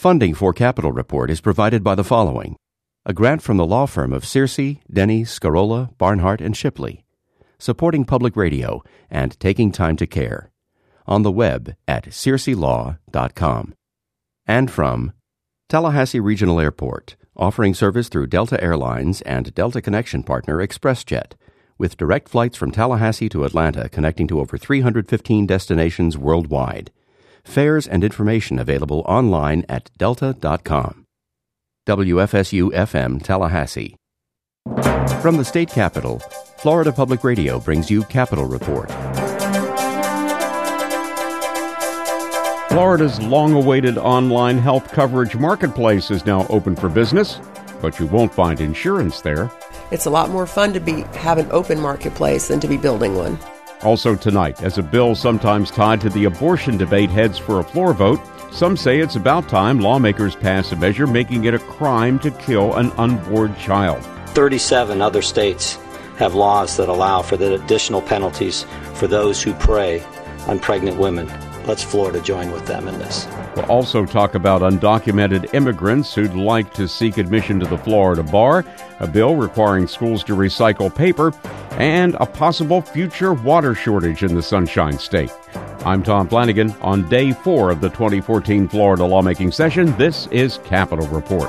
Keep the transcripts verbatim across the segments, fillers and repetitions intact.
Funding for Capital Report is provided by the following. A grant from the law firm of Searcy, Denny, Scarola, Barnhart, and Shipley. Supporting public radio and taking time to care. On the web at searcy law dot com. And from Tallahassee Regional Airport, offering service through Delta Airlines and Delta Connection partner ExpressJet, with direct flights from Tallahassee to Atlanta connecting to over three hundred fifteen destinations worldwide. Fares and information available online at delta dot com. W F S U F M Tallahassee. From the state capitol, Florida Public Radio brings you Capital Report. Florida's long-awaited online health coverage marketplace is now open for business, but you won't find insurance there. It's a lot more fun to be have an open marketplace than to be building one. Also tonight, as a bill sometimes tied to the abortion debate heads for a floor vote, some say it's about time lawmakers pass a measure making it a crime to kill an unborn child. thirty-seven other states have laws that allow for the additional penalties for those who prey on pregnant women. Let's Florida join with them in this. We'll also talk about undocumented immigrants who'd like to seek admission to the Florida bar, a bill requiring schools to recycle paper, and a possible future water shortage in the Sunshine State. I'm Tom Flanagan. On day four of the twenty fourteen Florida lawmaking session, this is Capital Report.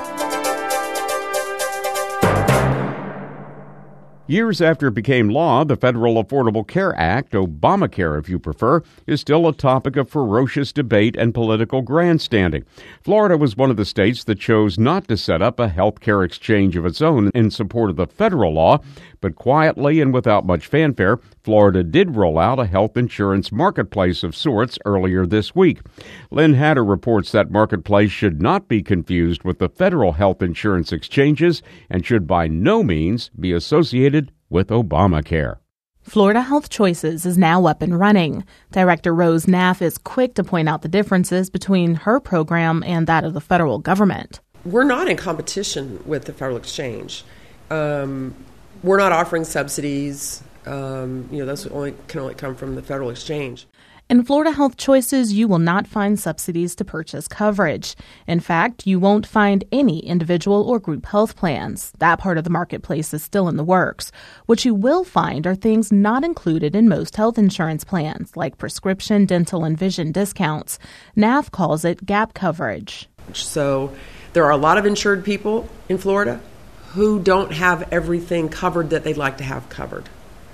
Years after it became law, the Federal Affordable Care Act, Obamacare if you prefer, is still a topic of ferocious debate and political grandstanding. Florida was one of the states that chose not to set up a health care exchange of its own in support of the federal law, but quietly and without much fanfare, Florida did roll out a health insurance marketplace of sorts earlier this week. Lynn Hatter reports that marketplace should not be confused with the federal health insurance exchanges and should by no means be associated with Obamacare. Florida Health Choices is now up and running. Director Rose Naff is quick to point out the differences between her program and that of the federal government. We're not in competition with the federal exchange. Um, we're not offering subsidies. Um, you know, those only, can only come from the federal exchange. In Florida Health Choices, you will not find subsidies to purchase coverage. In fact, you won't find any individual or group health plans. That part of the marketplace is still in the works. What you will find are things not included in most health insurance plans, like prescription, dental, and vision discounts. N A F calls it gap coverage. So there are a lot of insured people in Florida who don't have everything covered that they'd like to have covered.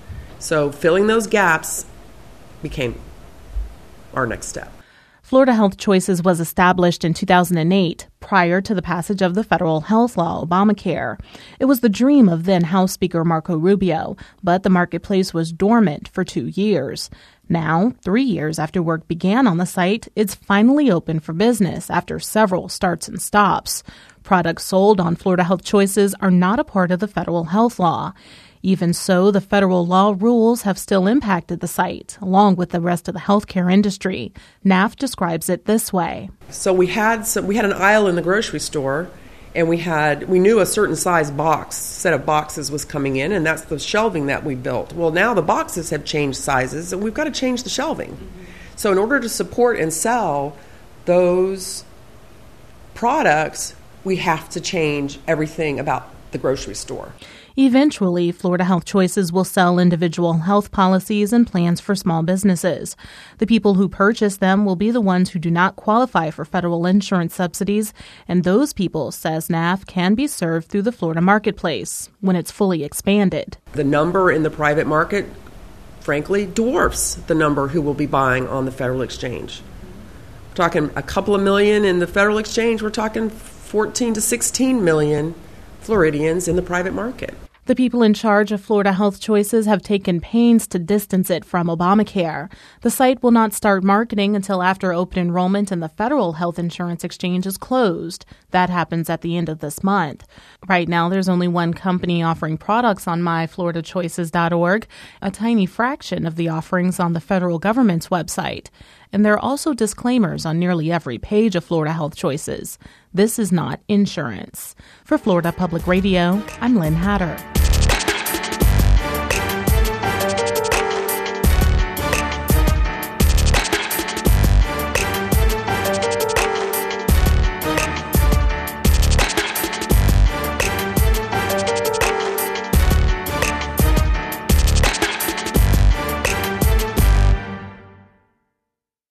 So filling those gaps became our next step. Florida Health Choices was established in two thousand eight, prior to the passage of the federal health law, Obamacare. It was the dream of then House Speaker Marco Rubio, but the marketplace was dormant for two years. Now, three years after work began on the site, it's finally open for business after several starts and stops. Products sold on Florida Health Choices are not a part of the federal health law. Even so, the federal law rules have still impacted the site, along with the rest of the healthcare industry. N A F describes it this way. So we had some, we had an aisle in the grocery store, and we had we knew a certain size box, set of boxes was coming in, and that's the shelving that we built. Well, now the boxes have changed sizes, and we've got to change the shelving. Mm-hmm. So in order to support and sell those products, we have to change everything about the grocery store. Eventually, Florida Health Choices will sell individual health policies and plans for small businesses. The people who purchase them will be the ones who do not qualify for federal insurance subsidies, and those people, says N A F, can be served through the Florida marketplace when it's fully expanded. The number in the private market, frankly, dwarfs the number who will be buying on the federal exchange. We're talking a couple of million in the federal exchange. We're talking fourteen to sixteen million Floridians in the private market. The people in charge of Florida Health Choices have taken pains to distance it from Obamacare. The site will not start marketing until after open enrollment in the federal health insurance exchange is closed. That happens at the end of this month. Right now, there's only one company offering products on my florida choices dot org, a tiny fraction of the offerings on the federal government's website. And there are also disclaimers on nearly every page of Florida Health Choices. This is not insurance. For Florida Public Radio, I'm Lynn Hatter.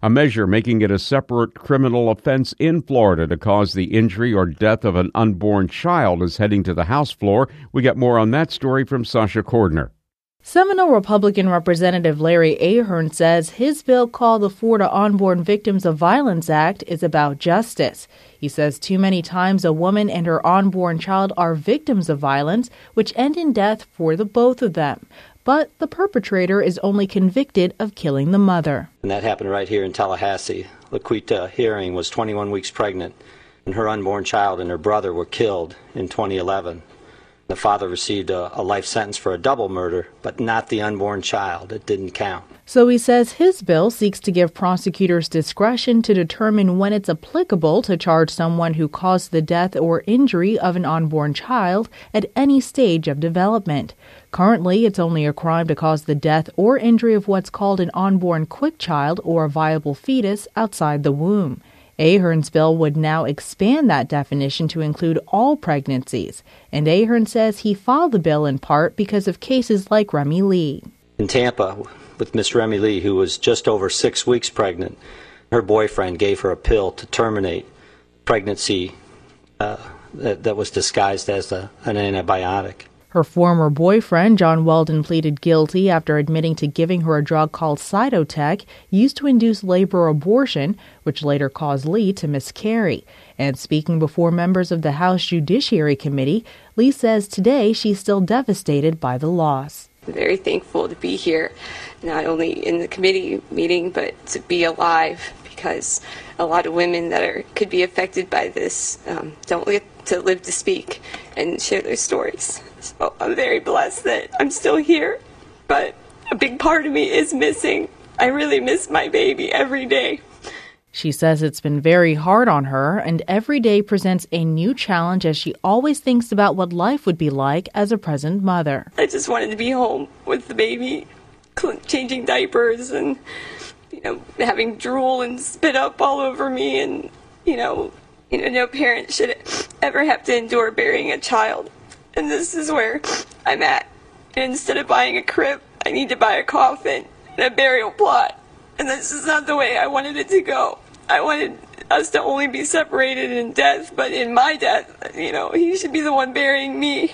A measure making it a separate criminal offense in Florida to cause the injury or death of an unborn child is heading to the House floor. We get more on that story from Sasha Cordner. Seminole Republican Representative Larry Ahern says his bill called the Florida Unborn Victims of Violence Act is about justice. He says too many times a woman and her unborn child are victims of violence, which end in death for the both of them. But the perpetrator is only convicted of killing the mother. And that happened right here in Tallahassee. Laquita Herring was twenty-one weeks pregnant, and her unborn child and her brother were killed in twenty eleven. The father received a, a life sentence for a double murder, but not the unborn child. It didn't count. So he says his bill seeks to give prosecutors discretion to determine when it's applicable to charge someone who caused the death or injury of an unborn child at any stage of development. Currently, it's only a crime to cause the death or injury of what's called an unborn quick child or a viable fetus outside the womb. Ahern's bill would now expand that definition to include all pregnancies, and Ahern says he filed the bill in part because of cases like Remy Lee. In Tampa, with Miss Remy Lee, who was just over six weeks pregnant, her boyfriend gave her a pill to terminate pregnancy uh, that, that was disguised as a, an antibiotic. Her former boyfriend, John Weldon, pleaded guilty after admitting to giving her a drug called Cytotec, used to induce labor abortion, which later caused Lee to miscarry. And speaking before members of the House Judiciary Committee, Lee says today she's still devastated by the loss. I'm very thankful to be here, not only in the committee meeting, but to be alive, because a lot of women that are could be affected by this um, don't get to live to speak and share their stories. So I'm very blessed that I'm still here, but a big part of me is missing. I really miss my baby every day. She says it's been very hard on her, and every day presents a new challenge as she always thinks about what life would be like as a present mother. I just wanted to be home with the baby, changing diapers and, you know, having drool and spit up all over me, and, you know, you know, no parent should ever have to endure burying a child. And this is where I'm at. And instead of buying a crib, I need to buy a coffin and a burial plot. And this is not the way I wanted it to go. I wanted us to only be separated in death, but in my death, you know, he should be the one burying me.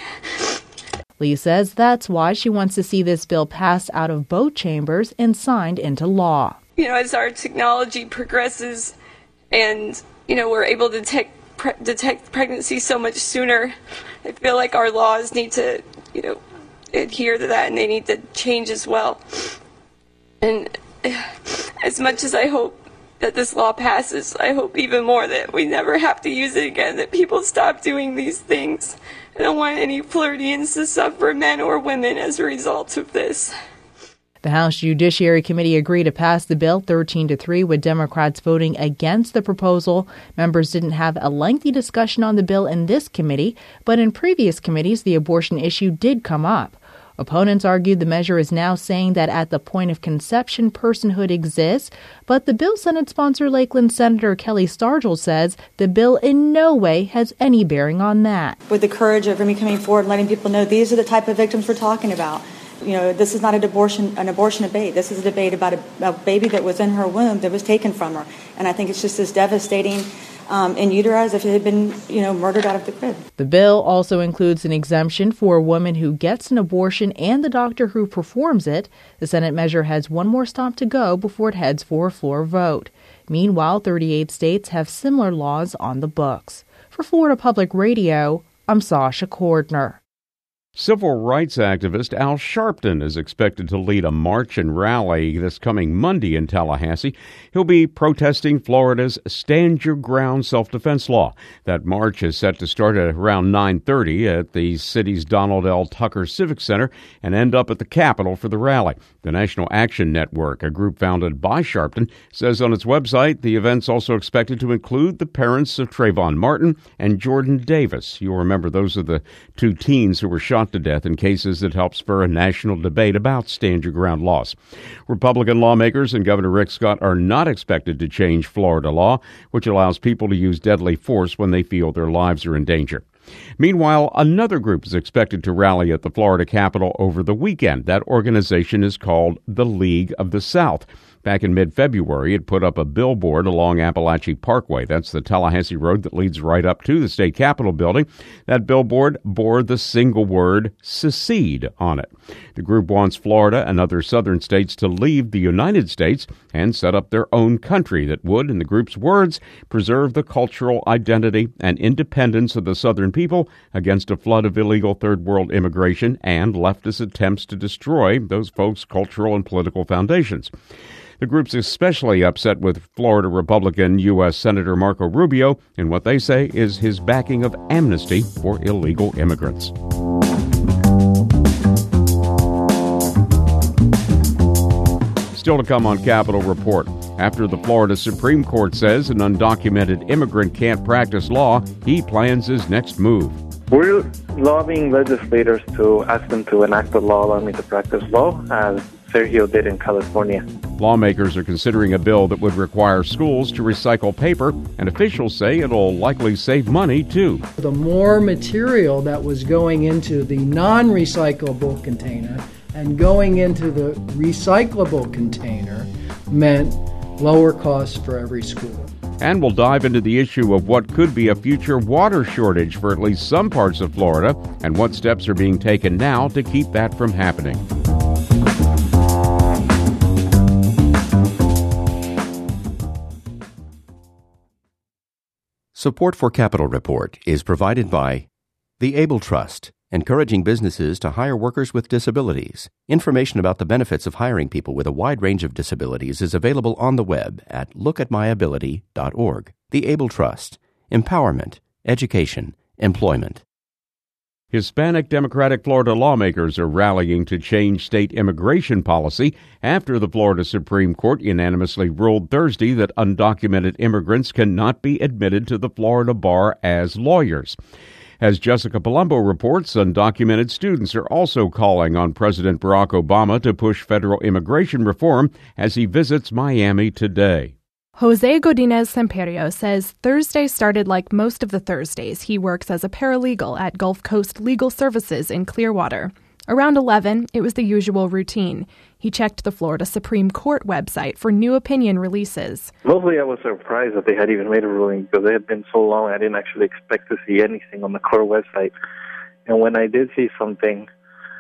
Lee says that's why she wants to see this bill passed out of both chambers and signed into law. You know, as our technology progresses and, you know, we're able to detect, pre- detect pregnancy so much sooner, I feel like our laws need to, you know, adhere to that, and they need to change as well. And as much as I hope that this law passes, I hope even more that we never have to use it again, that people stop doing these things. I don't want any Floridians to suffer, men or women, as a result of this. The House Judiciary Committee agreed to pass the bill thirteen to three, with Democrats voting against the proposal. Members didn't have a lengthy discussion on the bill in this committee, but in previous committees, the abortion issue did come up. Opponents argued the measure is now saying that at the point of conception, personhood exists, but the bill Senate sponsor Lakeland Senator Kelly Stargel says the bill in no way has any bearing on that. With the courage of Remy coming forward and letting people know these are the type of victims we're talking about. You know, this is not an abortion, an abortion debate. This is a debate about a, a baby that was in her womb that was taken from her. And I think it's just as devastating um, in utero as if it had been, you know, murdered out of the crib. The bill also includes an exemption for a woman who gets an abortion and the doctor who performs it. The Senate measure has one more stop to go before it heads for a floor vote. Meanwhile, thirty-eight states have similar laws on the books. For Florida Public Radio, I'm Sasha Cordner. Civil rights activist Al Sharpton is expected to lead a march and rally this coming Monday in Tallahassee. He'll be protesting Florida's Stand Your Ground self-defense law. That march is set to start at around nine thirty at the city's Donald L. Tucker Civic Center and end up at the Capitol for the rally. The National Action Network, a group founded by Sharpton, says on its website the event's also expected to include the parents of Trayvon Martin and Jordan Davis. You'll remember those are the two teens who were shot to death in cases that helped spur a national debate about stand your ground laws. Republican lawmakers and Governor Rick Scott are not expected to change Florida law, which allows people to use deadly force when they feel their lives are in danger. Meanwhile, another group is expected to rally at the Florida Capitol over the weekend. That organization is called the League of the South. Back in mid-February, it put up a billboard along Appalachia Parkway. That's the Tallahassee road that leads right up to the state capitol building. That billboard bore the single word secede on it. The group wants Florida and other southern states to leave the United States and set up their own country that would, in the group's words, preserve the cultural identity and independence of the southern people against a flood of illegal third world immigration and leftist attempts to destroy those folks' cultural and political foundations. The group's especially upset with Florida Republican U S Senator Marco Rubio in what they say is his backing of amnesty for illegal immigrants. Still to come on Capitol Report. After the Florida Supreme Court says an undocumented immigrant can't practice law, he plans his next move. We're lobbying legislators to ask them to enact a law allowing me to practice law, as Sergio did in California. Lawmakers are considering a bill that would require schools to recycle paper, and officials say it'll likely save money, too. The more material that was going into the non-recyclable container and going into the recyclable container meant lower costs for every school. And we'll dive into the issue of what could be a future water shortage for at least some parts of Florida and what steps are being taken now to keep that from happening. Support for Capitol Report is provided by the Able Trust, encouraging businesses to hire workers with disabilities. Information about the benefits of hiring people with a wide range of disabilities is available on the web at look at my ability dot org. The Able Trust, empowerment, education, employment. Hispanic Democratic Florida lawmakers are rallying to change state immigration policy after the Florida Supreme Court unanimously ruled Thursday that undocumented immigrants cannot be admitted to the Florida bar as lawyers. As Jessica Palumbo reports, undocumented students are also calling on President Barack Obama to push federal immigration reform as he visits Miami today. Jose Godinez Semperio says Thursday started like most of the Thursdays he works as a paralegal at Gulf Coast Legal Services in Clearwater. Around eleven, it was the usual routine. He checked the Florida Supreme Court website for new opinion releases. Mostly I was surprised that they had even made a ruling because it had been so long I didn't actually expect to see anything on the court website. And when I did see something,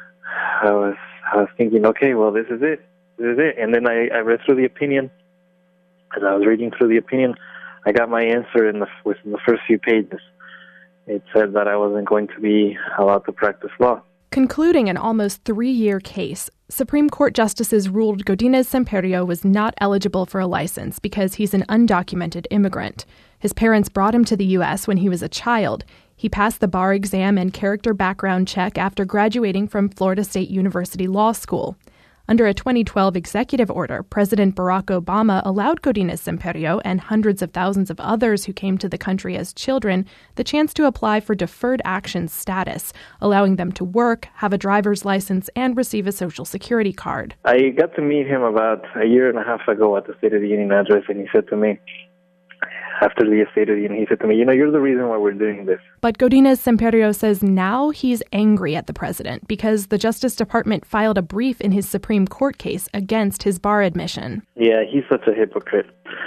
I was I was thinking, okay, well, this is it. This is it. And then I, I read through the opinion. As I was reading through the opinion, I got my answer in the, within the first few pages. It said that I wasn't going to be allowed to practice law. Concluding an almost three-year case, Supreme Court justices ruled Godinez Semperio was not eligible for a license because he's an undocumented immigrant. His parents brought him to the U S when he was a child. He passed the bar exam and character background check after graduating from Florida State University Law School. Under a twenty twelve executive order, President Barack Obama allowed Godinez Semperio and hundreds of thousands of others who came to the country as children the chance to apply for deferred action status, allowing them to work, have a driver's license, and receive a Social Security card. I got to meet him about a year and a half ago at the State of the Union address, and he said to me, after the State of the Union, he said to me, you know, you're the reason why we're doing this. But Godinez Semperio says now he's angry at the president because the Justice Department filed a brief in his Supreme Court case against his bar admission. Yeah, he's such a hypocrite.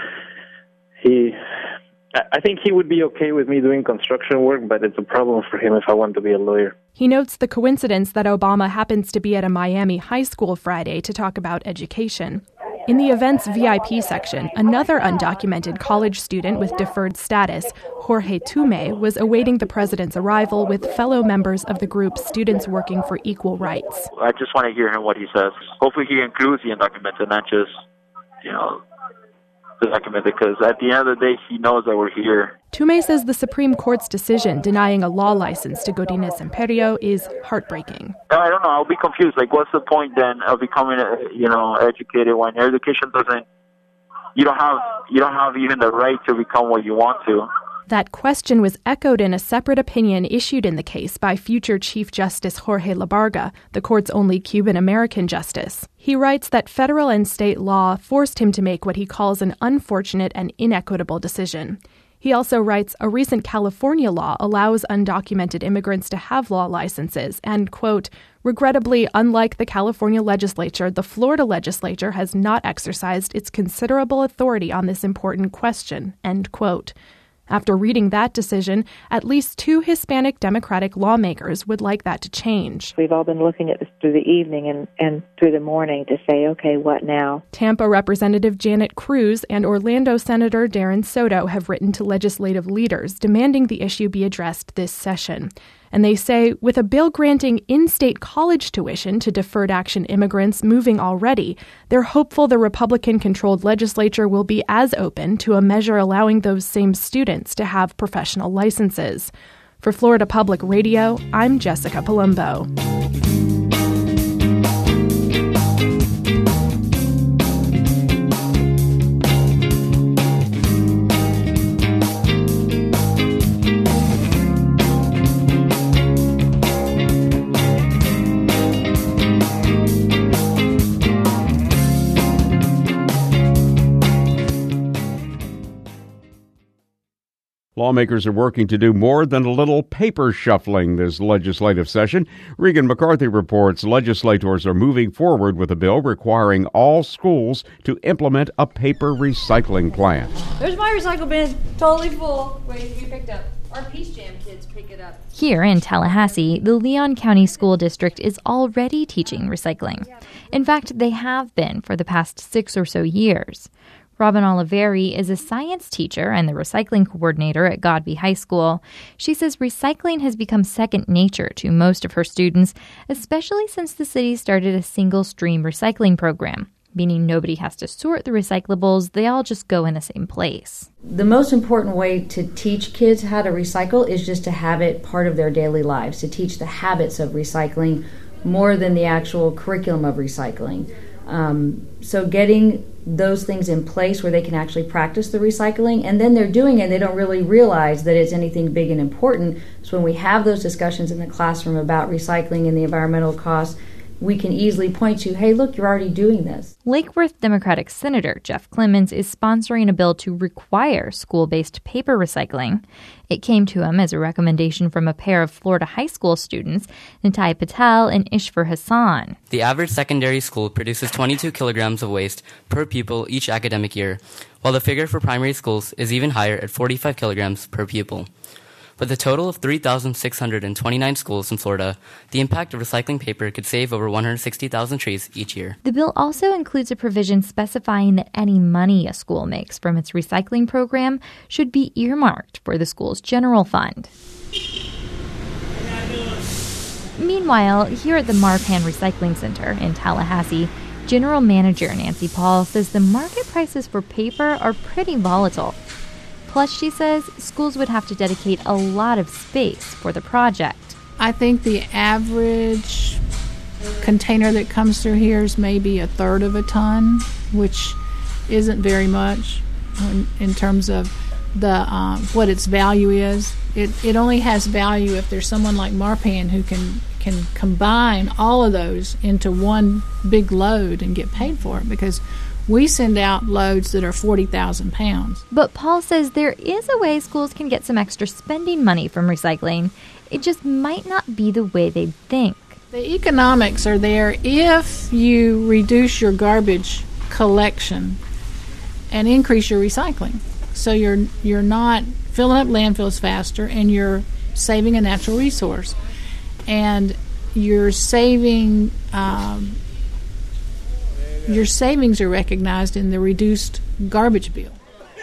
He, I think he would be okay with me doing construction work, but it's a problem for him if I want to be a lawyer. He notes the coincidence that Obama happens to be at a Miami high school Friday to talk about education. In the event's V I P section, another undocumented college student with deferred status, Jorge Tume, was awaiting the president's arrival with fellow members of the group Students Working for Equal Rights. I just want to hear him what he says. Hopefully he includes the undocumented, not just, you know, the documented, because at the end of the day, he knows that we're here. Tume says the Supreme Court's decision denying a law license to Godinez Semperio is heartbreaking. I don't know. I'll be confused. Like, what's the point then of becoming, you know, educated when your education doesn't? You don't have. You don't have even the right to become what you want to. That question was echoed in a separate opinion issued in the case by future Chief Justice Jorge Labarga, the court's only Cuban-American justice. He writes that federal and state law forced him to make what he calls an unfortunate and inequitable decision. He also writes, a recent California law allows undocumented immigrants to have law licenses, and, quote, regrettably, unlike the California legislature, the Florida legislature has not exercised its considerable authority on this important question, end quote. After reading that decision, at least two Hispanic Democratic lawmakers would like that to change. We've all been looking at this through the evening and, and through the morning to say, okay, what now? Tampa Representative Janet Cruz and Orlando Senator Darren Soto have written to legislative leaders demanding the issue be addressed this session. And they say, with a bill granting in-state college tuition to deferred action immigrants moving already, they're hopeful the Republican-controlled legislature will be as open to a measure allowing those same students to have professional licenses. For Florida Public Radio, I'm Jessica Palumbo. Lawmakers are working to do more than a little paper shuffling this legislative session. Regan McCarthy reports legislators are moving forward with a bill requiring all schools to implement a paper recycling plan. There's my recycle bin, totally full, waiting to be picked up. Our Peace Jam kids pick it up. Here in Tallahassee, the Leon County School District is already teaching recycling. In fact, they have been for the past six or so years. Robin Oliveri is a science teacher and the recycling coordinator at Godby High School. She says recycling has become second nature to most of her students, especially since the city started a single-stream recycling program, meaning nobody has to sort the recyclables, they all just go in the same place. The most important way to teach kids how to recycle is just to have it part of their daily lives, to teach the habits of recycling more than the actual curriculum of recycling. Um, so getting those things in place where they can actually practice the recycling, and then they're doing it, they don't really realize that it's anything big and important. So when we have those discussions in the classroom about recycling and the environmental costs, we can easily point to, hey, look, you're already doing this. Lake Worth Democratic Senator Jeff Clemens is sponsoring a bill to require school-based paper recycling. It came to him as a recommendation from a pair of Florida high school students, Nitai Patel and Ishfar Hassan. The average secondary school produces twenty-two kilograms of waste per pupil each academic year, while the figure for primary schools is even higher at forty-five kilograms per pupil. With a total of three thousand six hundred twenty-nine schools in Florida, the impact of recycling paper could save over one hundred sixty thousand trees each year. The bill also includes a provision specifying that any money a school makes from its recycling program should be earmarked for the school's general fund. Meanwhile, here at the Marpan Recycling Center in Tallahassee, General Manager Nancy Paul says the market prices for paper are pretty volatile. Plus, she says, schools would have to dedicate a lot of space for the project. I think the average container that comes through here is maybe a third of a ton, which isn't very much in, in terms of the uh, what its value is. It it only has value if there's someone like Marpan who can can combine all of those into one big load and get paid for it, because we send out loads that are forty thousand pounds. But Paul says there is a way schools can get some extra spending money from recycling. It just might not be the way they think. The economics are there if you reduce your garbage collection and increase your recycling. So you're you're not filling up landfills faster, and you're saving a natural resource. And you're saving... Um, Your savings are recognized in the reduced garbage bill.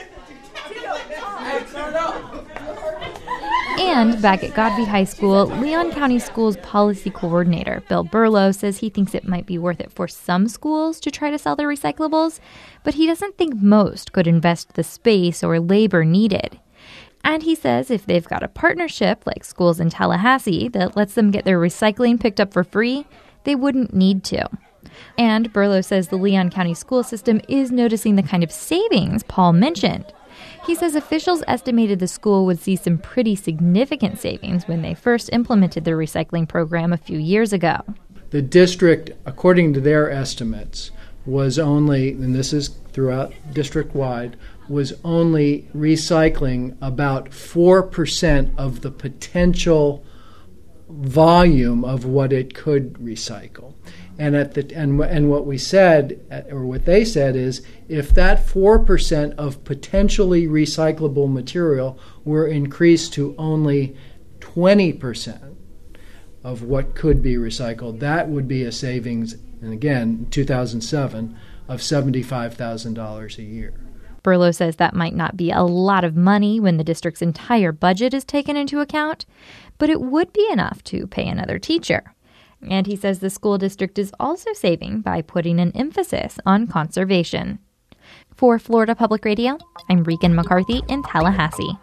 And back at Godby High School, Leon County Schools Policy Coordinator Bill Burlow says he thinks it might be worth it for some schools to try to sell their recyclables, but he doesn't think most could invest the space or labor needed. And he says if they've got a partnership like schools in Tallahassee that lets them get their recycling picked up for free, they wouldn't need to. And Burlow says the Leon County school system is noticing the kind of savings Paul mentioned. He says officials estimated the school would see some pretty significant savings when they first implemented their recycling program a few years ago. The district, according to their estimates, was only, and this is throughout district-wide, was only recycling about four percent of the potential volume of what it could recycle. And at the and and what we said, or what they said, is if that four percent of potentially recyclable material were increased to only twenty percent of what could be recycled, that would be a savings, and again, in two thousand seven, of seventy-five thousand dollars a year. Berlo says that might not be a lot of money when the district's entire budget is taken into account, but it would be enough to pay another teacher. And he says the school district is also saving by putting an emphasis on conservation. For Florida Public Radio, I'm Regan McCarthy in Tallahassee.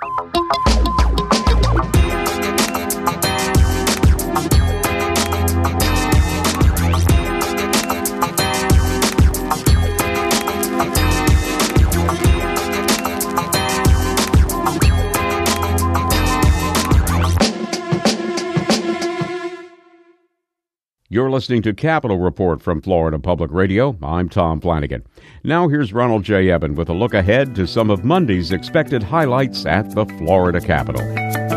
You're listening to Capitol Report from Florida Public Radio. I'm Tom Flanagan. Now here's Ronald J. Eben with a look ahead to some of Monday's expected highlights at the Florida Capitol.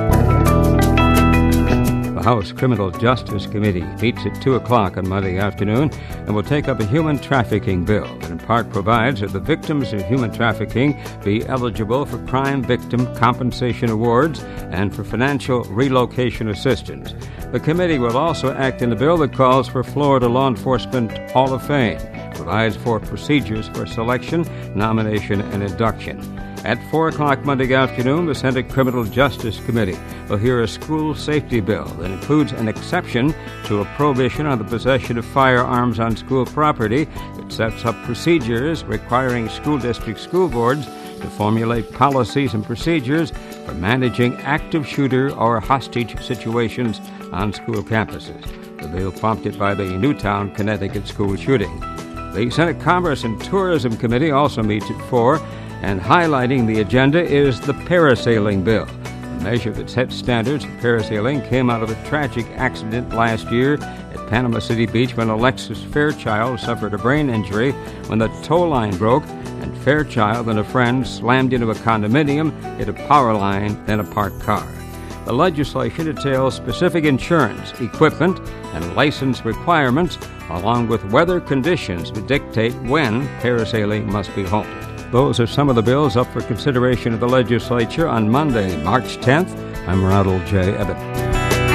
The House Criminal Justice Committee meets at two o'clock on Monday afternoon and will take up a human trafficking bill that in part provides that the victims of human trafficking be eligible for crime victim compensation awards and for financial relocation assistance. The committee will also act in a bill that calls for Florida Law Enforcement Hall of Fame, provides for procedures for selection, nomination, and induction. At four o'clock Monday afternoon, the Senate Criminal Justice Committee will hear a school safety bill that includes an exception to a prohibition on the possession of firearms on school property that sets up procedures requiring school district school boards to formulate policies and procedures for managing active shooter or hostage situations on school campuses. The bill prompted by the Newtown, Connecticut school shooting. The Senate Commerce and Tourism Committee also meets at four, and highlighting the agenda is the parasailing bill. The measure that sets standards for parasailing came out of a tragic accident last year at Panama City Beach when Alexis Fairchild suffered a brain injury when the tow line broke and Fairchild and a friend slammed into a condominium, hit a power line, then a parked car. The legislation details specific insurance, equipment, and license requirements, along with weather conditions to dictate when parasailing must be halted. Those are some of the bills up for consideration of the legislature on Monday, March tenth. I'm Ronald J. Eben.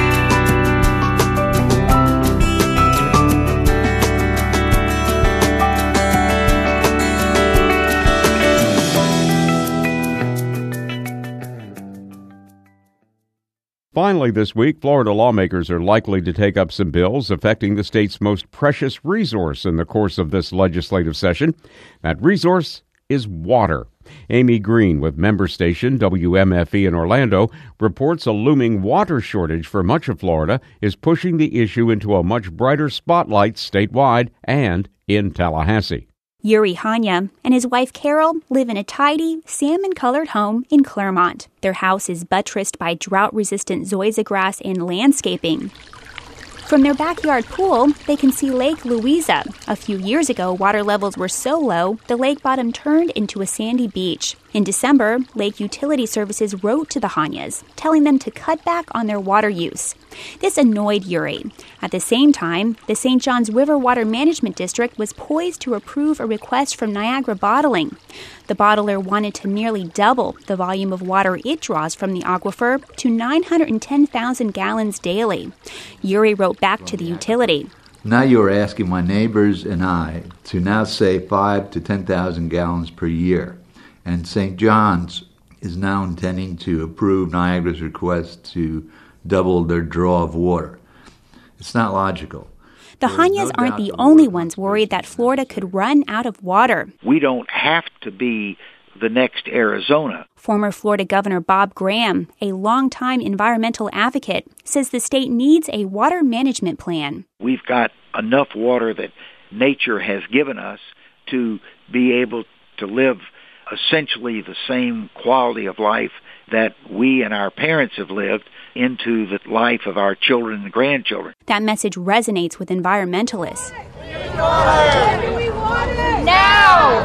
Finally this week, Florida lawmakers are likely to take up some bills affecting the state's most precious resource in the course of this legislative session. That resource is water. Amy Green with member station W M F E in Orlando reports a looming water shortage for much of Florida is pushing the issue into a much brighter spotlight statewide and in Tallahassee. Yuri Hanya and his wife Carol live in a tidy, salmon-colored home in Claremont. Their house is buttressed by drought-resistant zoysia grass and landscaping. From their backyard pool, they can see Lake Louisa. A few years ago, water levels were so low, the lake bottom turned into a sandy beach. In December, Lake Utility Services wrote to the Hanyas, telling them to cut back on their water use. This annoyed Yuri. At the same time, the Saint Johns River Water Management District was poised to approve a request from Niagara Bottling. The bottler wanted to nearly double the volume of water it draws from the aquifer to nine hundred ten thousand gallons daily. Yuri wrote back to the utility. Now you are asking my neighbors and I to now save five to ten thousand gallons per year. And Saint John's is now intending to approve Niagara's request to double their draw of water. It's not logical. The Hanyas aren't the only ones worried that Florida could run out of water. We don't have to be the next Arizona. Former Florida Governor Bob Graham, a longtime environmental advocate, says the state needs a water management plan. We've got enough water that nature has given us to be able to live essentially the same quality of life that we and our parents have lived into the life of our children and grandchildren. That message resonates with environmentalists. Now!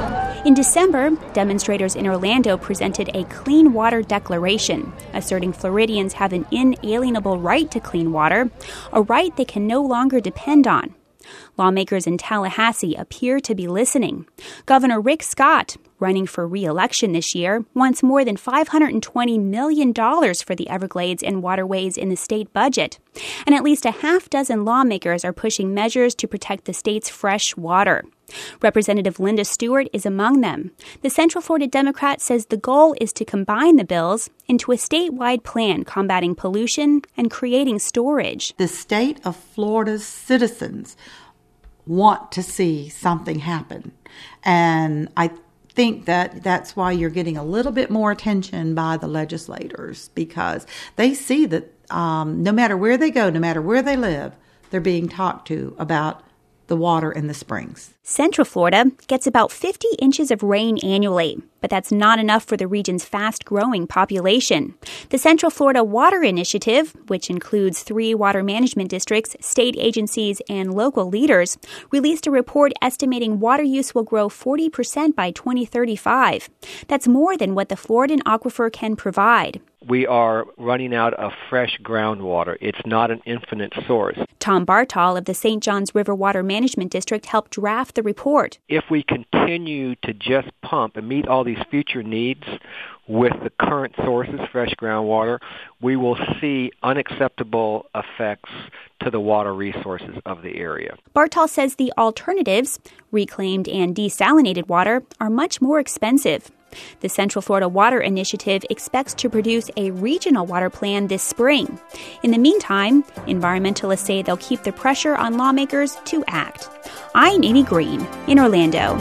In December, demonstrators in Orlando presented a Clean Water Declaration, asserting Floridians have an inalienable right to clean water, a right they can no longer depend on. Lawmakers in Tallahassee appear to be listening. Governor Rick Scott, running for re-election this year, wants more than five hundred twenty million dollars for the Everglades and waterways in the state budget. And at least a half dozen lawmakers are pushing measures to protect the state's fresh water. Representative Linda Stewart is among them. The Central Florida Democrat says the goal is to combine the bills into a statewide plan combating pollution and creating storage. The state of Florida's citizens want to see something happen. And I think that that's why you're getting a little bit more attention by the legislators, because they see that um, no matter where they go, no matter where they live, they're being talked to about the water in the springs. Central Florida gets about fifty inches of rain annually, but that's not enough for the region's fast-growing population. The Central Florida Water Initiative, which includes three water management districts, state agencies, and local leaders, released a report estimating water use will grow forty percent by twenty thirty-five. That's more than what the Floridan aquifer can provide. We are running out of fresh groundwater. It's not an infinite source. Tom Bartol of the Saint Johns River Water Management District helped draft the report. If we continue to just pump and meet all these future needs with the current sources, fresh groundwater, we will see unacceptable effects to the water resources of the area. Bartol says the alternatives, reclaimed and desalinated water, are much more expensive. The Central Florida Water Initiative expects to produce a regional water plan this spring. In the meantime, environmentalists say they'll keep the pressure on lawmakers to act. I'm Amy Green in Orlando.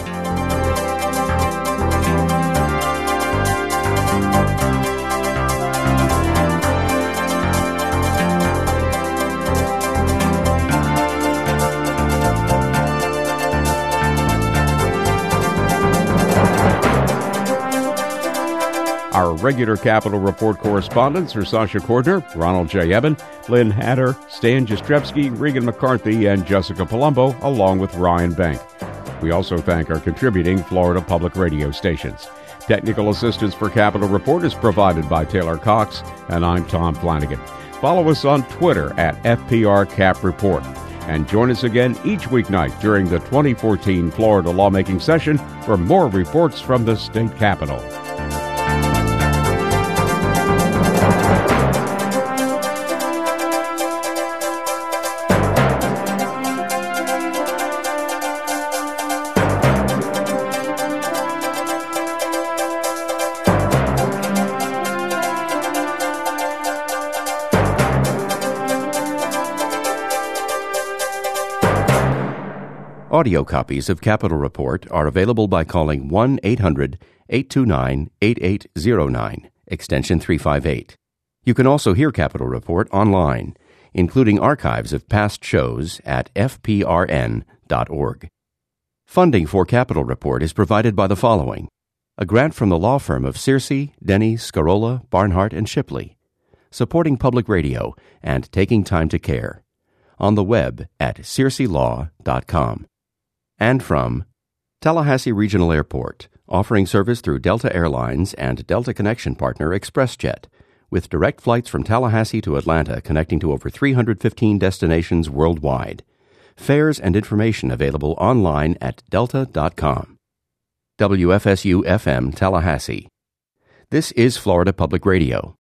Our regular Capitol Report correspondents are Sasha Cordner, Ronald J. Eben, Lynn Hatter, Stan Jastrzebski, Regan McCarthy, and Jessica Palumbo, along with Ryan Bank. We also thank our contributing Florida public radio stations. Technical assistance for Capitol Report is provided by Taylor Cox, and I'm Tom Flanagan. Follow us on Twitter at F P R Cap Report. And join us again each weeknight during the twenty fourteen Florida lawmaking session for more reports from the state capitol. Audio copies of Capitol Report are available by calling one eight hundred eight two nine eight eight zero nine, extension three five eight. You can also hear Capitol Report online, including archives of past shows at f p r n dot org. Funding for Capitol Report is provided by the following: a grant from the law firm of Searcy, Denny, Scarola, Barnhart, and Shipley, supporting public radio and taking time to care, on the web at searcy law dot com. And from Tallahassee Regional Airport, offering service through Delta Airlines and Delta Connection partner ExpressJet, with direct flights from Tallahassee to Atlanta connecting to over three hundred fifteen destinations worldwide. Fares and information available online at delta dot com. W F S U F M Tallahassee. This is Florida Public Radio.